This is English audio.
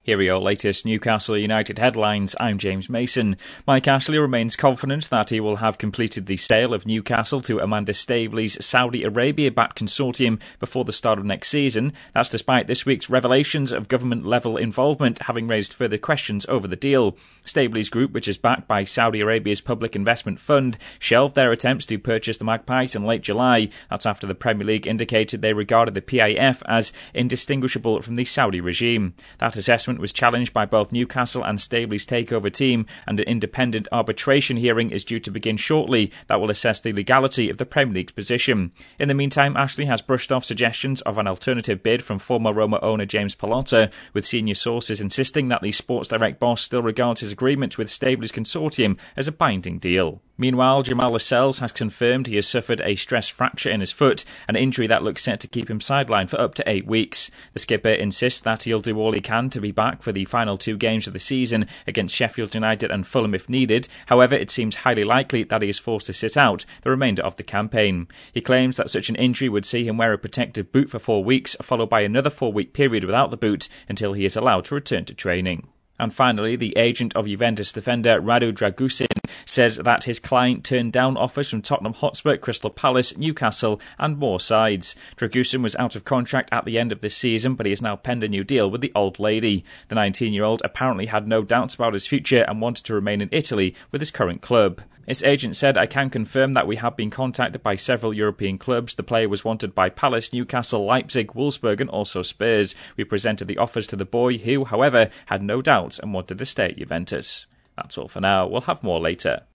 Here are your latest Newcastle United headlines. I'm James Mason. Mike Ashley remains confident that he will have completed the sale of Newcastle to Amanda Staveley's Saudi Arabia-backed consortium before the start of next season. That's despite this week's revelations of government-level involvement having raised further questions over the deal. Staveley's group, which is backed by Saudi Arabia's Public Investment Fund, shelved their attempts to purchase the Magpies in late July. That's after the Premier League indicated they regarded the PIF as indistinguishable from the Saudi regime. That assessment was challenged by both Newcastle and Staveley's takeover team, and an independent arbitration hearing is due to begin shortly that will assess the legality of the Premier League's position. In the meantime, Ashley has brushed off suggestions of an alternative bid from former Roma owner James Pallotta, with senior sources insisting that the Sports Direct boss still regards his agreement with Staveley's consortium as a binding deal. Meanwhile, Jamal Lascelles has confirmed he has suffered a stress fracture in his foot, an injury that looks set to keep him sidelined for up to 8 weeks. The skipper insists that he'll do all he can to be back for the final 2 games of the season against Sheffield United and Fulham if needed. However, it seems highly likely that he is forced to sit out the remainder of the campaign. He claims that such an injury would see him wear a protective boot for 4 weeks, followed by another 4-week period without the boot until he is allowed to return to training. And finally, the agent of Juventus defender Radu Dragusin says that his client turned down offers from Tottenham Hotspur, Crystal Palace, Newcastle and more sides. Dragusin was out of contract at the end of this season, but he has now penned a new deal with the Old Lady. The 19-year-old apparently had no doubts about his future and wanted to remain in Italy with his current club. His agent said, "I can confirm that we have been contacted by several European clubs. The player was wanted by Palace, Newcastle, Leipzig, Wolfsburg and also Spurs. We presented the offers to the boy who, however, had no doubts and wanted to stay at Juventus." That's all for now. We'll have more later.